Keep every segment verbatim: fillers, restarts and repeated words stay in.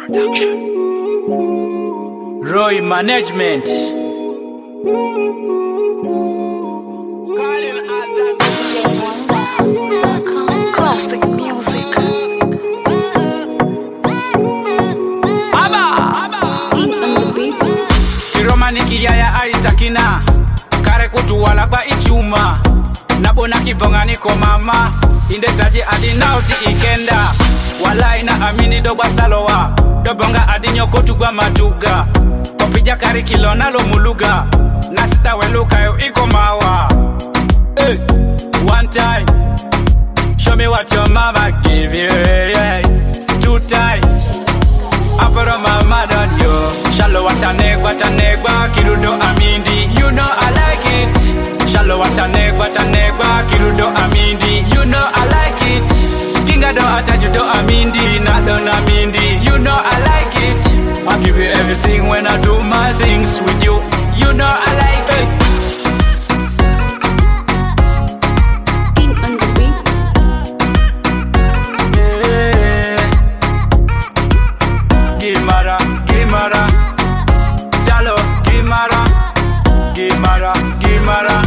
Production. Roy Management. Classic music. Aba, aba, Kiromani kiyaya aitakina kare kutuwala kwa ichuma nabona kibonga niko mama indetaji adinauti ikenda walai na amini dogwa salowa dobonga adinyo tugwa matuga kopija kari kilona lo muluga nasita weluka yo iko mawa. Hey, one time show me what your mama give you, yeah. Two time aparo mama don yo shalo watanegwa tanegwa kirudo amindi, you know I like it. Shalo watanegwa tanegwa kirudo amindi, you know I like it. Kinga do ataju do amindi na don amindi, you know I like it. I give you everything when I do my things with you, you know I like it. Gimara, Gimara, Jalo, Gimara, Gimara, Gimara.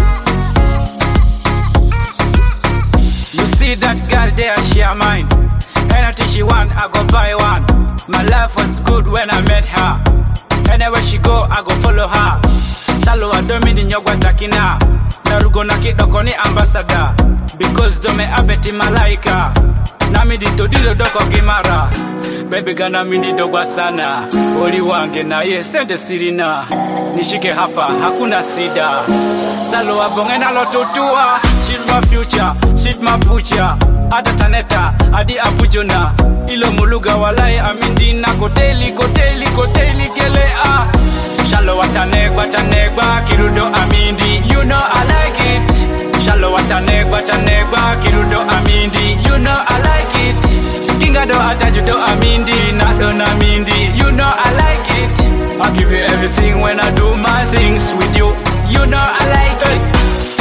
You see that girl there, she a mine. Anything she want, I go buy one. My life was good when I met her. Anywhere she go, I go follow her. Salo adomini nyogwa takina. Narugo na kidoko ni ambassador. Because dome abeti malaika. Nami dito dilo doko Gimara. Baby gana mindi dogwa sana. Oli wange na ye sende sirina. Nishike hapa hakuna sida. Salo wabonge na lotutua. She's my future, she's my future. Ata taneta, adi apujona. Ilo muluga walai amindi na koteli, koteli, koteli gelea. Shalo watanegwa, tanegwa, kirudo amindi, you know I like it. Shalo watanegwa, tanegwa, kirudo amindi, you know I like it. Kinga do ataju do amindi, na do namindi, you know I like it. I give you everything when I do my things with you, you know I like it.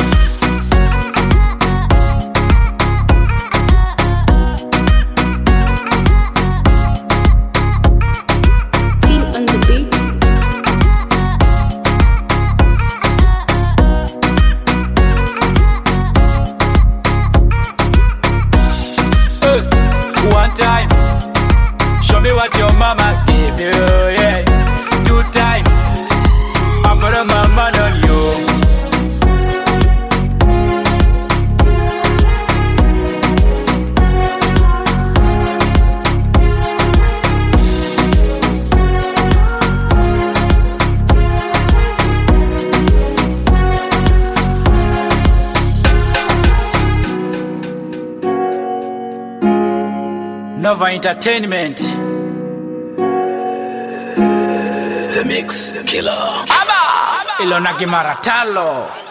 One time, show me what your mama gave you, yeah. Two time, I put a mama on you. Nova Entertainment. The Mix Killer. Aba! Ilona Gimara Talo.